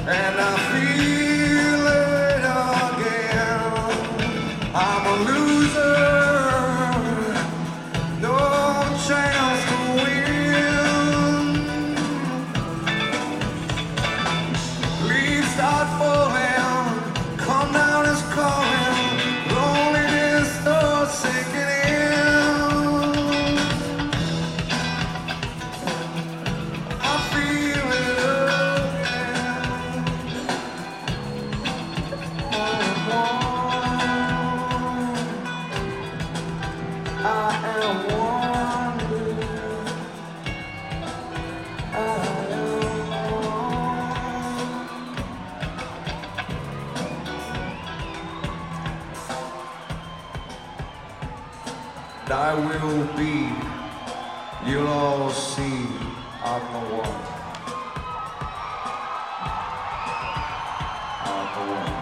and I feel it again. I'm a loser, no chance to win. Leaves start falling, come down is calling, loneliness starts sinking in. I feel it again. I am wandering. I will be, you'll all see, I'm the one. I'm the one.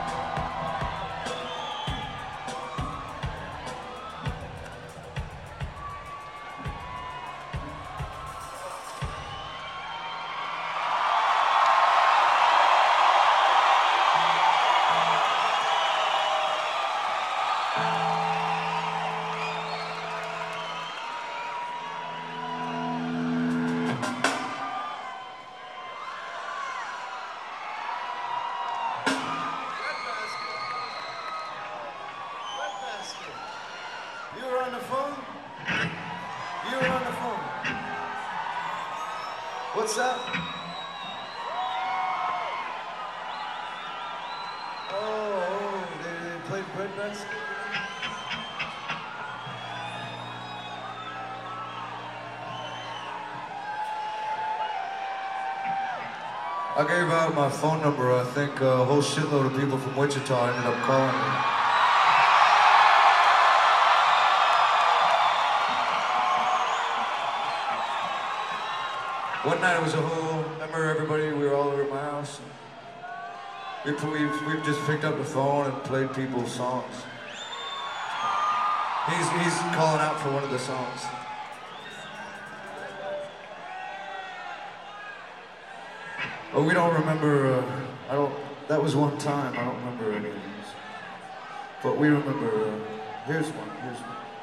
You were on the phone? You were on the phone. What's that? Oh, they played breadbasket? I gave out my phone number. I think a whole shitload of people from Wichita ended up calling me. One night it was a whole, remember everybody, we were all over at my house. And we've just picked up the phone and played people's songs. He's calling out for one of the songs. Oh, we don't remember, that was one time, I don't remember any of these. But we remember, here's one.